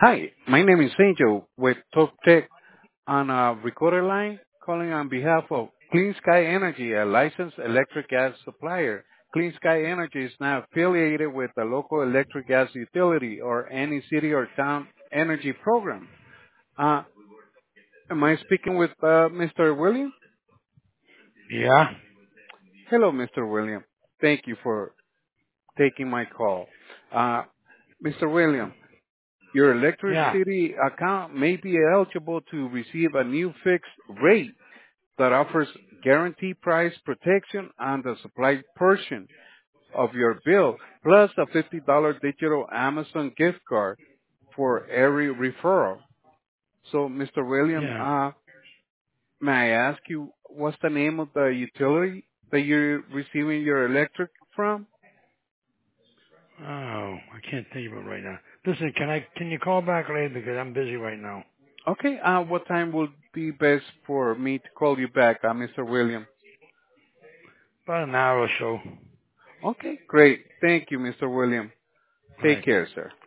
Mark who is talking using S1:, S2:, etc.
S1: Hi, my name is Angel with Talk Tech on a recorder line calling on behalf of Clean Sky Energy, a licensed electric gas supplier. Clean Sky Energy is now affiliated with a local electric gas utility or any city or town energy program. Uh, am I speaking with Mr. William?
S2: Yeah,
S1: Hello, Mr. William. Thank you for taking my call. Uh, Mr. William, your
S2: yeah,
S1: electricity account may be eligible to receive a new fixed rate that offers guaranteed price protection on the supply portion of your bill, plus a $50 digital Amazon gift card for every referral. So, Mr. William,
S2: yeah.
S1: may I ask you what's the name of the utility that you're receiving your electric from?
S2: Oh, I can't think of it right now. Listen, can you call back later because I'm busy right now.
S1: Okay, what time would be best for me to call you back, Mr. William?
S2: About an hour or so.
S1: Okay, great. Thank you, Mr. William.
S2: All
S1: Take
S2: right.
S1: care, sir.